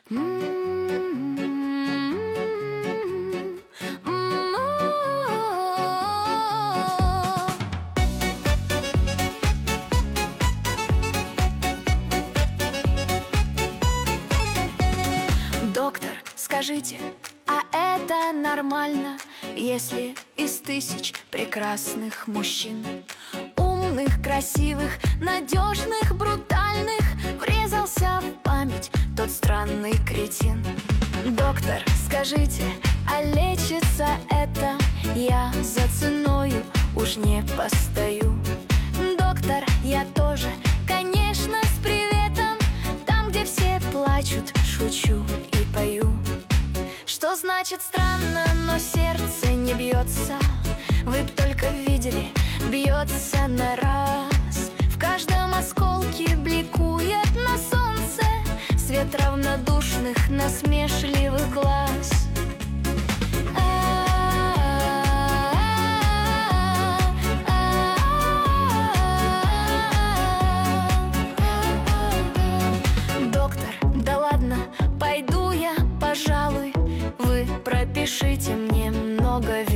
Доктор, скажите, а это нормально, если из тысяч прекрасных мужчин, умных, красивых, надежных, брутальных, врезался в память тот странный кретин? Доктор, скажите, а лечится это? Я за ценою уж не постою. Доктор, я тоже, конечно, с приветом. Там, где все плачут, шучу и пою. Что значит странно, но сердце не бьется? Вы б только видели, бьется на раз. В каждом осколке бликует на солнце свет равнодушных, насмешливых глаз. Доктор, да ладно, пойду я, пожалуй. Вы пропишите мне много